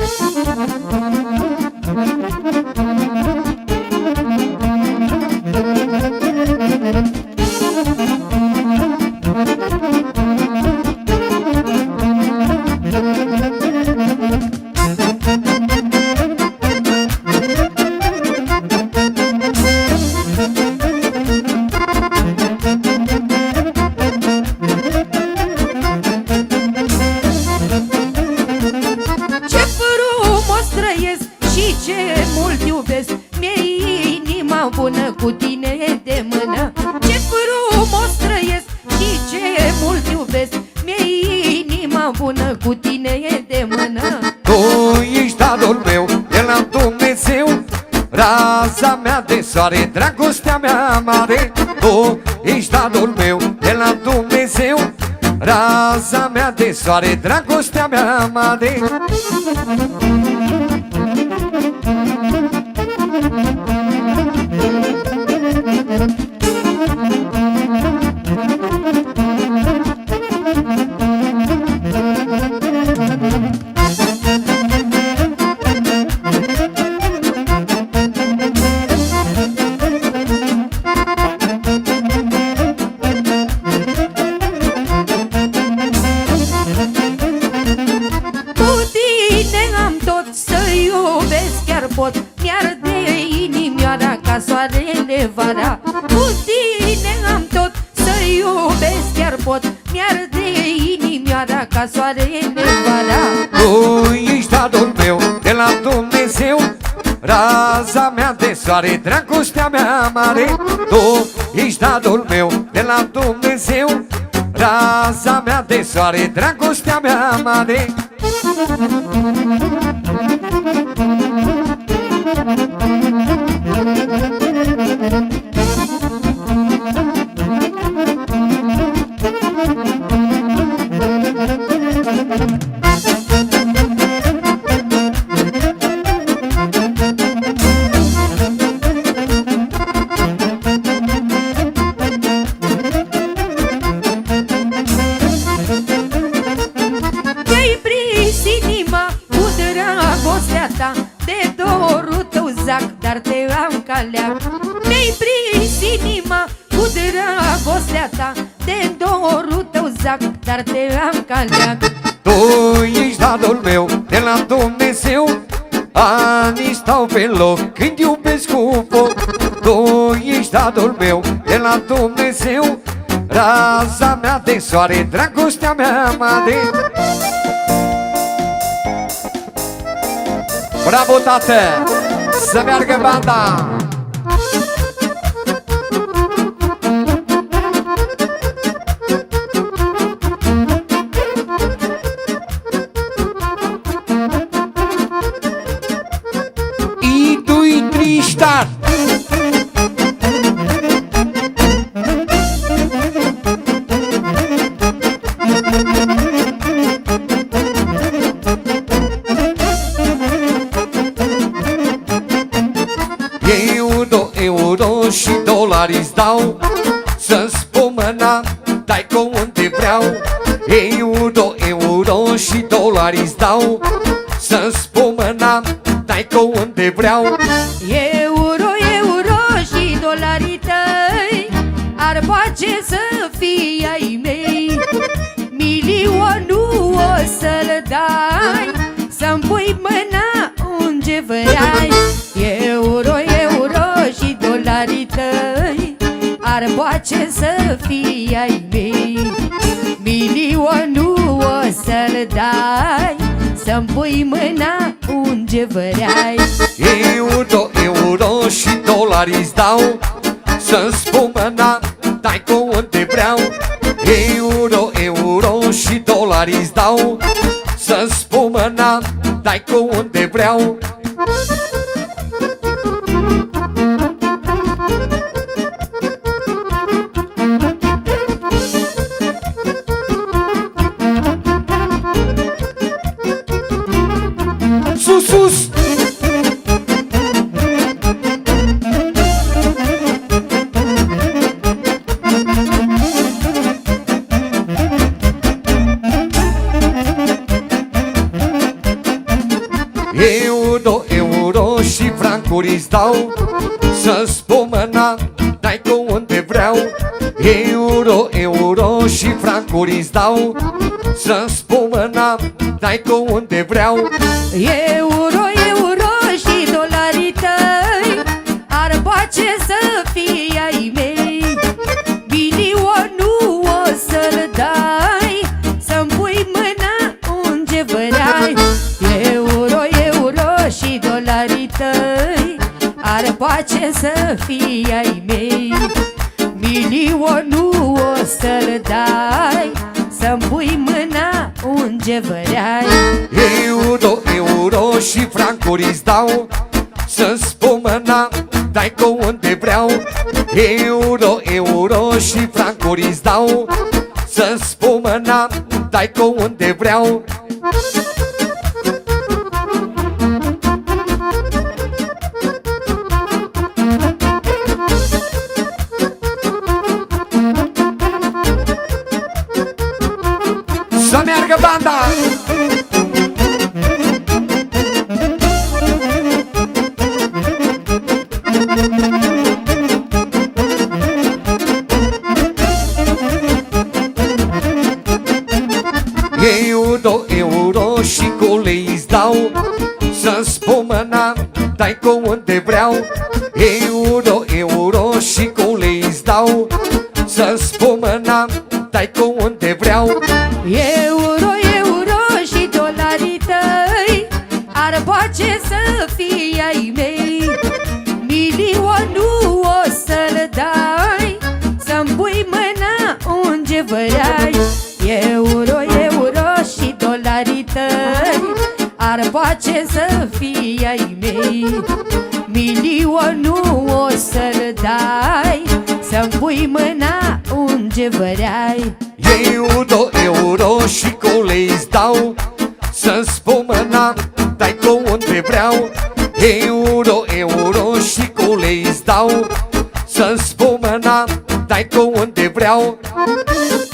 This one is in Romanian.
bună cu tine de mână. Ce frumos trăiesc și ce mult iubesc, mi-e inima bună cu tine de mână. Tu ești dadul meu de la Dumnezeu, raza mea de soare, dragostea mea mare. Tu ești dadul meu de la Dumnezeu, raza mea de soare, dragostea mea mare. Mi-arde inimioara ca soarele vara. Cu tine am tot să iubesc, chiar pot. Mi-arde inimioara ca soarele vara. Tu ești dadul meu de la Dumnezeu, raza mea de soare, dragostea mea mare. Tu ești dadul meu de la Dumnezeu, raza mea de soare, dragostea mea mare. Te-ai prins inima cu dragostea ta, de dorul tău zac, dar te am ca leac. Mi-ai prins inima cu dragostea ta, de dorul tău zac, dar te am ca leac. Tu ești dadul meu de la Dumnezeu, anii stau pe loc când iubesc cu foc. Tu ești dadul meu de la Dumnezeu, raza mea de soare, dragostea mea mare. Bravo, tată! Să meargă banda! I doi triștar! Euro și dolari îți dau, să-mi spun mâna, dai cu unde vreau. Euro și dolari îți dau, să-mi spun mâna, dai cu unde vreau. Euro și dolarii tăi ar face să fie ai mei. Milionul o să-l dai, să-mi pui mâna unde vrei. Euro și dolarii tăi ar face să fie ai mei. Milionul o să-l dai, să-mi pui mâna unde vrei. Euro și dolari îți dau, să-mi spun mâna, dai cu unde vreau. Euro și dolari îți dau, să-mi spun mâna, dai cu unde vreau. Sus, sus! Euro și francuri îți dau, să-ți spomăna, dai cu unde vreau. Euro și francuri îți dau, să-mi spomăna, dai cu unde vreau. Euro și dolarii tăi ar face să fie ai mei. Milionul o să-l dai, să-mi pui mâna unde vrei. Euro și dolarii tăi ar face să fie ai mei. Milionul o să-l dai, să-mi pui mâna unde vrei. Euro și francuri îți dau, să-mi spomăna, dai cu unde vreau. Euro și francuri îți dau, să-mi spomăna, dai cu unde vreau. Să meargă banda! Euro și cu lei îți dau, să-mi spomăna, dai cu unde vreau. Euro și cu lei îți dau, să-mi spomăna, dai cu unde vreau. Euro și dolarii tăi ar face să fie ai mei. Milionul o să-l dai, să-mi pui mâna unde vrei. Euro și dolarii tăi ar face să fie ai mei. Milionul o să-l dai, să-mi pui mâna unde vrei. Euro și cu lei îți dau, să-mi spomăna, dai cu unde vreau. Euro și cu lei îți dau, să-mi spomăna, dai cu unde vreau.